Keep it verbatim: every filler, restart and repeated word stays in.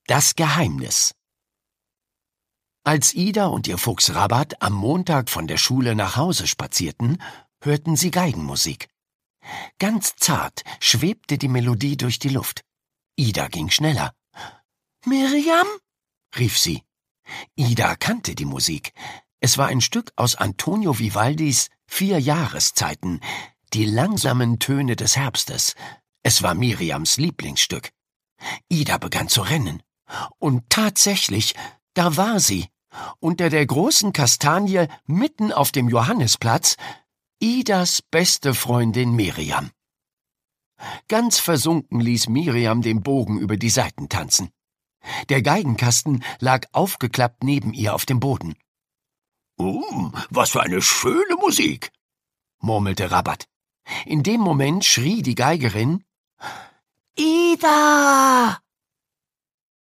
Das Geheimnis. Als Ida und ihr Fuchs Rabat am Montag von der Schule nach Hause spazierten, hörten sie Geigenmusik. Ganz zart schwebte die Melodie durch die Luft. Ida ging schneller. »Miriam?« rief sie. Ida kannte die Musik. Es war ein Stück aus Antonio Vivaldis »Vier Jahreszeiten«, die langsamen Töne des Herbstes. Es war Miriams Lieblingsstück. Ida begann zu rennen. Und tatsächlich, da war sie, unter der großen Kastanie mitten auf dem Johannisplatz, Idas beste Freundin Miriam. Ganz versunken ließ Miriam den Bogen über die Saiten tanzen. Der Geigenkasten lag aufgeklappt neben ihr auf dem Boden. »Uh, was für eine schöne Musik«, murmelte Rabat. In dem Moment schrie die Geigerin: »Ida!«